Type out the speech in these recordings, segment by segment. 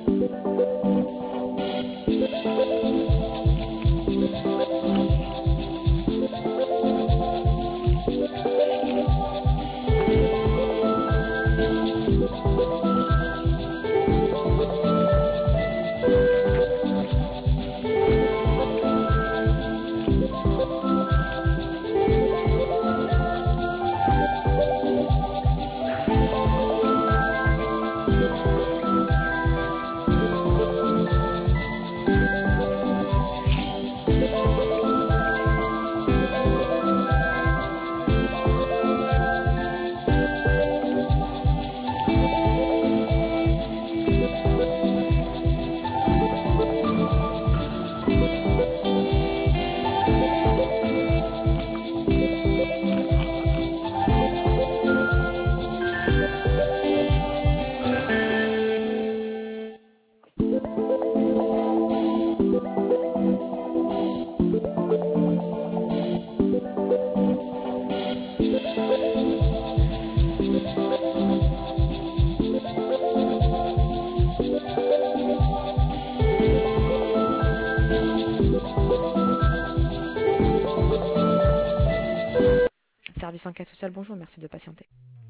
Service enquête sociale, bonjour, merci de patienter.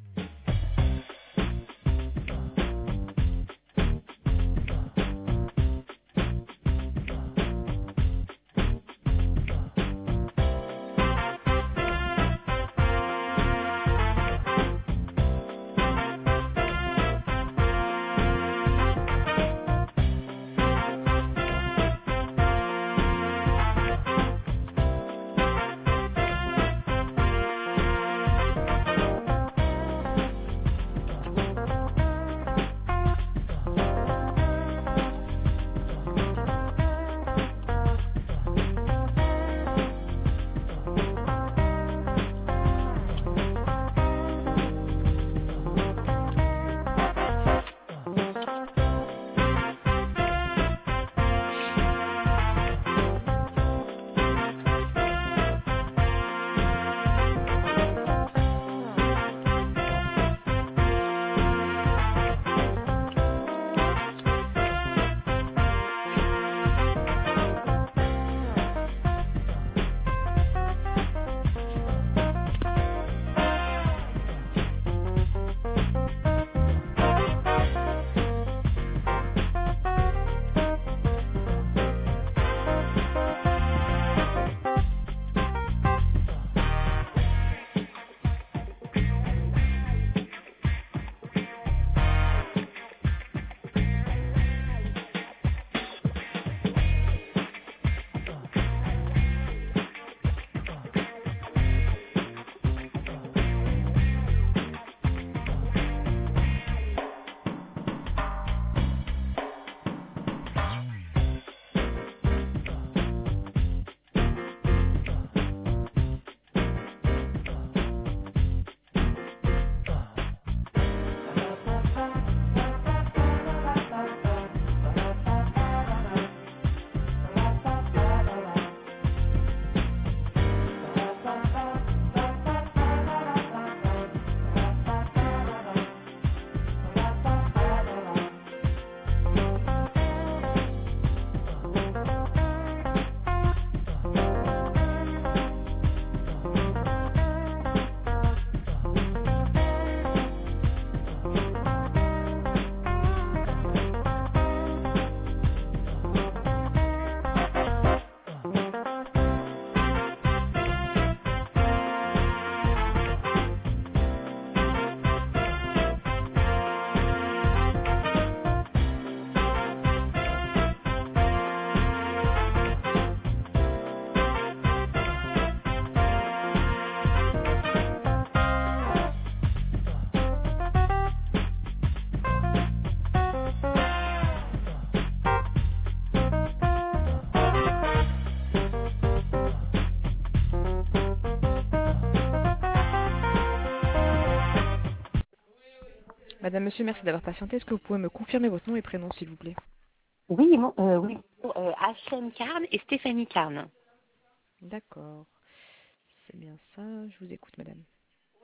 Madame, monsieur, merci d'avoir patienté. Est-ce que vous pouvez me confirmer votre nom et prénom, s'il vous plaît? Oui, oui. H.M. Carn et Stéphanie Carn. D'accord. C'est bien ça. Je vous écoute, madame.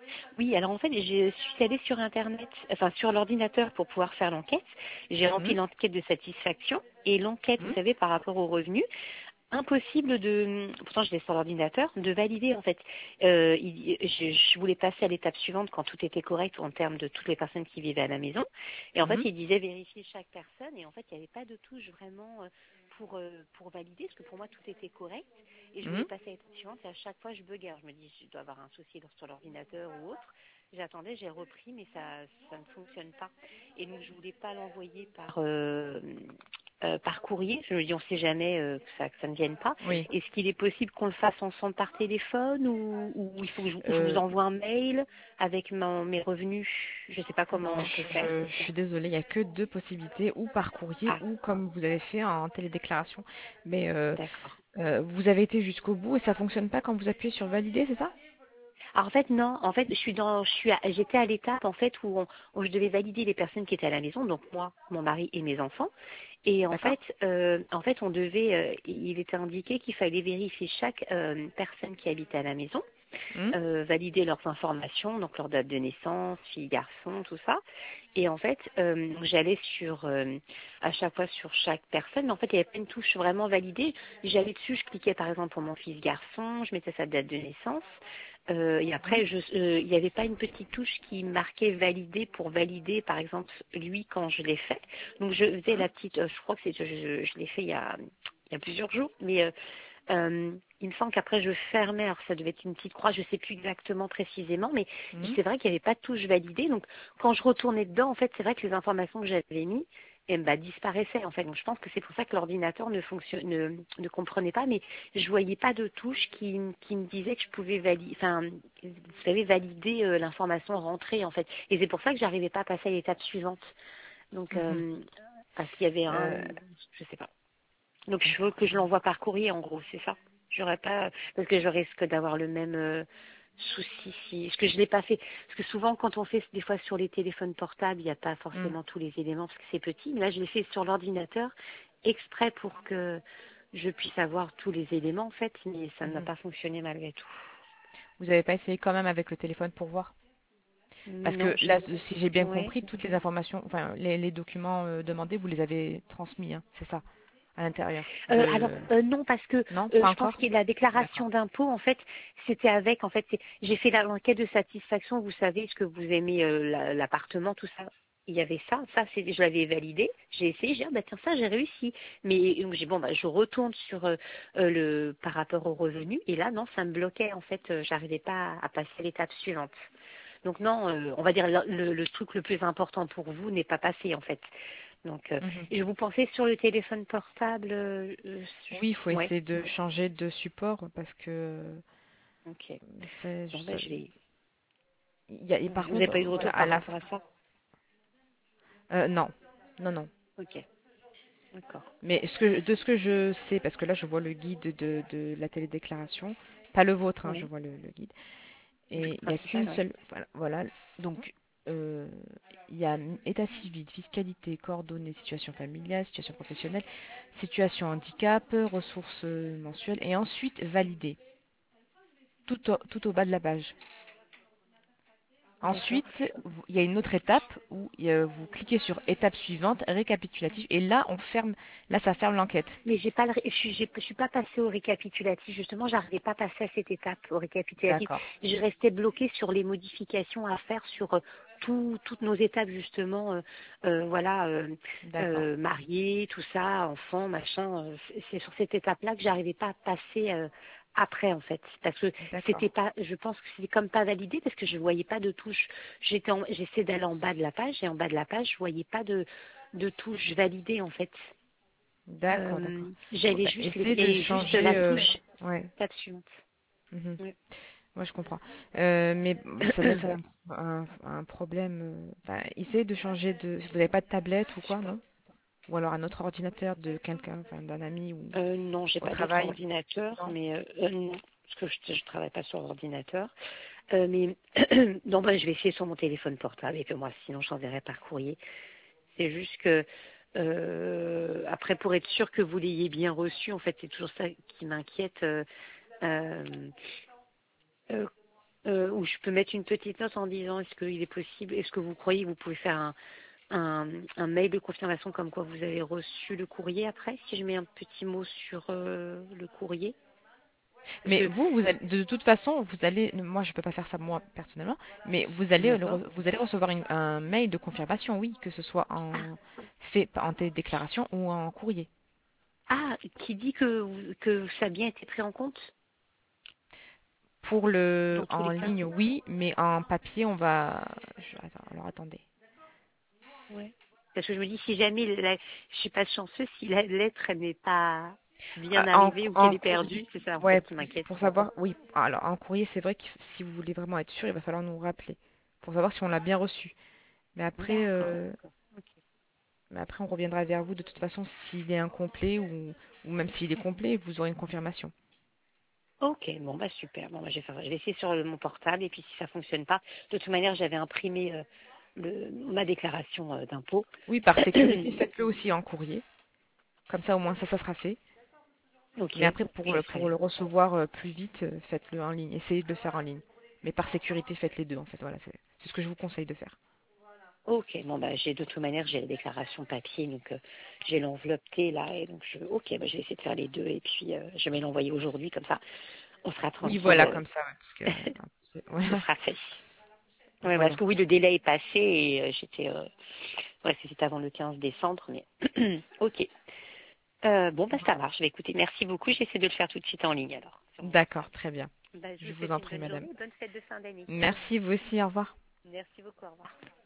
Oui, alors en fait, je suis allée sur Internet, enfin sur l'ordinateur pour pouvoir faire l'enquête. J'ai rempli Mhm. l'enquête de satisfaction et l'enquête, vous Mhm. savez, par rapport aux revenus, impossible de, pourtant je l'ai sur l'ordinateur, de valider en fait. Je voulais passer à l'étape suivante quand tout était correct en termes de toutes les personnes qui vivaient à la maison. Et en fait, Mhm. il disait vérifier chaque personne et en fait, il n'y avait pas de touche vraiment pour valider parce que pour moi, tout était correct. Et je voulais Mhm. passer à l'étape suivante et à chaque fois, je buguais. Alors, je me dis, je dois avoir un souci sur l'ordinateur ou autre. J'attendais, j'ai repris, mais ça ne fonctionne pas. Et donc, je voulais pas l'envoyer par courrier. Je me dis, on ne sait jamais que ça ne vienne pas. Oui. Est-ce qu'il est possible qu'on le fasse ensemble par téléphone ou il faut que je vous Euh, envoie un mail avec mes revenus? Je ne sais pas comment non, on peut faire. je suis désolée, il n'y a que deux possibilités, ou par courrier, Ah, ou comme vous avez fait en télédéclaration. Mais d'accord. vous avez été jusqu'au bout et ça fonctionne pas quand vous appuyez sur valider, c'est ça? Alors en fait non, en fait j'étais à l'étape en fait où je devais valider les personnes qui étaient à la maison, donc moi, mon mari et mes enfants. Et D'accord? en fait on devait, il était indiqué qu'il fallait vérifier chaque personne qui habitait à la maison, Mhm. valider leurs informations, donc leur date de naissance, fille, garçon, tout ça. Et en fait, j'allais à chaque fois sur chaque personne, mais en fait, il n'y avait pas une touche vraiment validée. J'allais dessus, je cliquais par exemple pour mon fils garçon, je mettais sa date de naissance. Et Mhm. après, il n'y avait pas une petite touche qui marquait valider pour valider, par exemple, lui quand je l'ai fait. Donc je faisais Mhm. la petite, je crois que je l'ai fait il y a plusieurs jours, mais il me semble qu'après je fermais, alors ça devait être une petite croix, je ne sais plus exactement précisément, mais Mhm. c'est vrai qu'il n'y avait pas de touche validée. Donc quand je retournais dedans, en fait, c'est vrai que les informations que j'avais mis disparaissaient en fait. Donc je pense que c'est pour ça que l'ordinateur ne comprenait pas, mais je voyais pas de touche qui me disait que je pouvais valider, enfin, vous savez, valider l'information rentrée en fait. Et c'est pour ça que j'arrivais pas à passer à l'étape suivante. Donc Mhm. parce qu'il y avait Euh, je sais pas. Donc je je veux que je comprends. l'envoie par courrier en gros, c'est ça. J'aurais pas parce que je risque d'avoir le même souci si parce que je l'ai pas fait. Parce que souvent quand on fait des fois sur les téléphones portables, il n'y a pas Mhm. forcément tous les éléments parce que c'est petit. Mais là je l'ai fait sur l'ordinateur exprès pour que je puisse avoir tous les éléments en fait, mais ça n'a Mhm. pas fonctionné malgré tout. Vous n'avez pas essayé quand même avec le téléphone pour voir? Parce Non, que là, je si j'ai bien ouais. compris, toutes les informations, enfin les documents demandés, vous les avez transmis, hein, c'est ça, à l'intérieur Alors de... non parce que Non, pas je pense encore? que la D'accord. déclaration d'impôt en fait c'était avec en fait j'ai fait l'enquête de satisfaction, vous savez ce que vous aimez l'appartement tout ça, il y avait ça c'est je l'avais validé, j'ai essayé, j'ai dit ah, bah tiens ça j'ai réussi, mais donc j'ai bon bah je retourne sur le par rapport aux revenus et là non ça me bloquait en fait, j'arrivais pas à passer à l'étape suivante. Donc non, on va dire le truc le plus important pour vous n'est pas passé en fait. Donc, Mhm. et je vous pensais sur le téléphone portable, Oui, il faut ouais, essayer de changer de support parce que ok. c'est, Bon, ben, je vais. et par Vous n'avez contre, pas eu de voilà, retour à par la rapport à ça? non, non, non. Ok, d'accord. Mais de ce que je sais, parce que là, je vois le guide de la télédéclaration, pas le vôtre, hein, je Oui, vois le guide. le Et il n'y a qu'une principal, ouais. seule. Voilà. Voilà. Donc, euh, il y a état civil, fiscalité, coordonnées, situation familiale, situation professionnelle, situation handicap, ressources mensuelles, et ensuite valider, tout au bas de la page. D'accord. Ensuite, il y a une autre étape où vous cliquez sur étape suivante, récapitulatif, et là, là, ça ferme l'enquête. Mais j'ai pas je suis pas passée au récapitulatif. Justement, j'arrivais pas à passer à cette étape au récapitulatif. D'accord, Je restais bloquée sur les modifications à faire sur toutes nos étapes justement. Voilà, d'accord, mariés, tout ça, enfants, machin. C'est sur cette étape-là que j'arrivais pas à passer. Après en fait parce que d'accord, c'était pas je pense que c'était comme pas validé parce que je voyais pas de touche j'essaie d'aller en bas de la page et en bas de la page je voyais pas de touche validée en fait. d'accord, d'accord. Bon, J'avais bah, juste, essayez de et juste la changer. touche Ouais. étape suivante. Mhm. Oui. Moi, je comprends. Mais ça doit être un problème. Enfin, essayez de changer de. Si vous n'avez pas de tablette ou quoi, non? Ou alors un autre ordinateur de quelqu'un, enfin, d'un ami ou Non, j'ai au pas d'autre travail. ordinateur, Non? mais non, parce que je travaille pas sur l'ordinateur. Mais non, bah, je vais essayer sur mon téléphone portable et puis moi, sinon, j'enverrai par courrier. C'est juste que après, pour être sûr que vous l'ayez bien reçu, en fait, c'est toujours ça qui m'inquiète. Euh, Ou je peux mettre une petite note en disant est-ce qu'il est possible, est-ce que vous croyez que vous pouvez faire un mail de confirmation comme quoi vous avez reçu le courrier après, si je mets un petit mot sur le courrier. Parce Mais que, de toute façon, vous allez, moi je peux pas faire ça moi personnellement, mais d'accord. vous allez recevoir un mail de confirmation, oui, que ce soit fait en télédéclaration ou en courrier. Ah, qui dit que ça a bien été pris en compte Pour le dans tous en les cas. ligne, oui, mais en papier, on va. Attends, alors attendez. Ouais. Parce que je me dis, si jamais, je suis pas chanceux, si la lettre elle n'est pas bien arrivée ou qu'elle En est courrier, perdue, c'est ça en fait ouais, qui m'inquiète. pour savoir, oui. Alors en courrier, c'est vrai que si vous voulez vraiment être sûr, il va falloir nous rappeler pour savoir si on l'a bien reçu. Mais après, D'accord. Ok. on reviendra vers vous de toute façon s'il est incomplet ou même s'il est complet, vous aurez une confirmation. Ok, bon bah super. Bon bah je vais faire ça. Je vais essayer sur mon portable et puis si ça fonctionne pas, de toute manière j'avais imprimé ma déclaration d'impôt. Oui, par sécurité, faites-le aussi en courrier. Comme ça, au moins, ça sera fait. Ok, Mais après, je pour ferai. le recevoir plus vite, faites-le en ligne. Essayez de le faire en ligne. Mais par sécurité, faites les deux, en fait. Voilà, c'est ce que je vous conseille de faire. Ok, bon bah j'ai de toute manière j'ai la déclaration papier donc j'ai l'enveloppe T là et donc ok bah je vais essayer de faire les deux et puis je vais l'envoyer aujourd'hui comme ça on sera Oui, tranquille, voilà, comme ça, ouais, parce que, ce voilà, sera fait. Ouais parce voilà. que oui le délai est passé et j'étais ouais c'était avant le 15 décembre mais ok. Bon bah ça marche. Bah, écoutez merci beaucoup j'essaie de le faire tout de suite en ligne alors sur mon D'accord, portable. très bien. Bah, je Je vous vous souhaite en une prie, bonne madame. journée et bonne fête de fin d'année. Merci, vous aussi, au revoir. Merci beaucoup, au revoir.